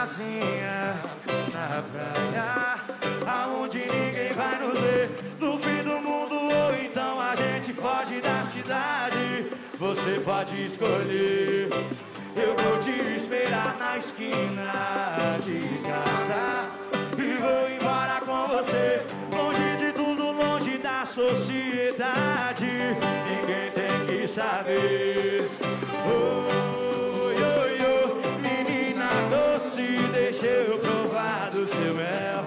sozinha na praia, aonde ninguém vai nos ver, no fim do mundo, ou então a gente foge da cidade. Você pode escolher, eu vou te esperar na esquina de casa e vou embora com você, longe de tudo, longe da sociedade. Ninguém tem que saber. Menina doce, deixa eu provar do seu mel.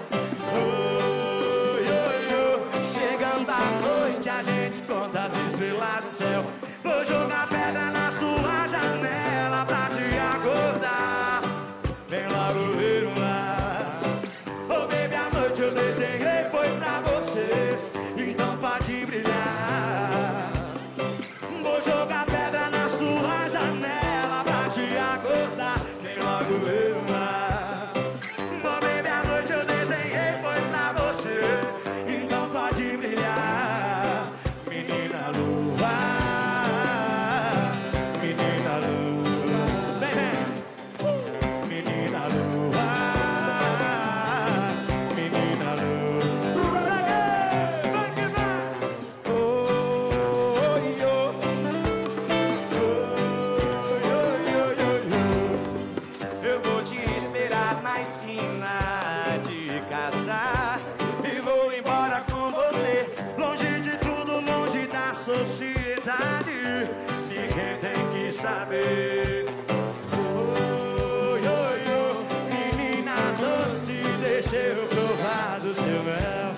Chegando à noite, a gente conta as estrelas do céu. Vou jogar pedra na sua janela pra te acordar. Vem logo ver um lar. Oh baby, a noite eu desenhei foi pra você, então pode brilhar. Vou jogar pedra na sua janela pra te acordar. Vem logo ver um lar. Oh baby, a noite eu desenhei foi pra você, então pode brilhar. Menina lua, menina lua, vem, vem. Menina lua, menina lua, vai que vai. Eu vou te esperar na esquina de casa e vou embora com você, longe de tudo, longe da sociedade. Ninguém tem que saber. Menina doce, deixa eu provar do seu mel.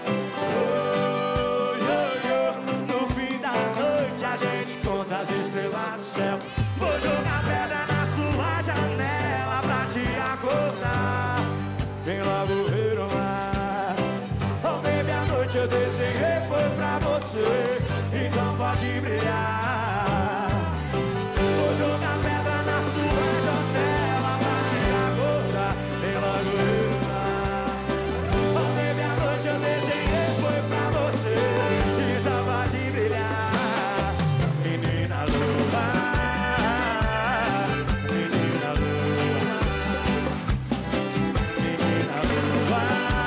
No fim da noite a gente conta as estrelas do céu. Vou jogar pedra na sua janela pra te acordar. Vem logo ver o mar. Oh baby, a noite eu desenhei foi pra você, então pode brilhar. Vou jogar pedra na sua janela pra te acordar. Vem logo ver o mar. Oh baby, a noite eu desenhei foi pra você, então pode brilhar. Menina lua, menina lua, menina lua,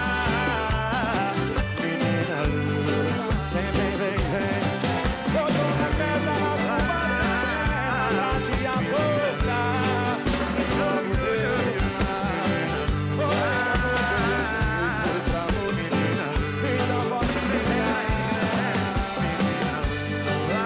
menina lua, vem, vem, vem, vem. Vou jogar pedra na sua janela pra te acordar. Vem logo ver o mar. Oh, a noite eu desenhei foi pra você, então pode brilhar. Menina lua,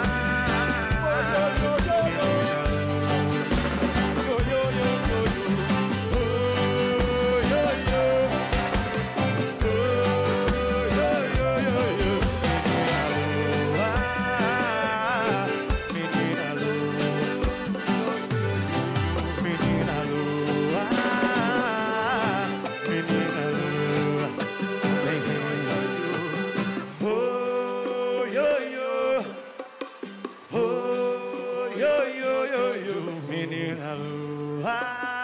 menina lua,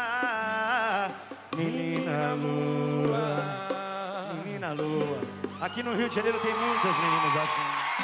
menina lua, menina lua. Aqui no Rio de Janeiro tem muitas meninas assim.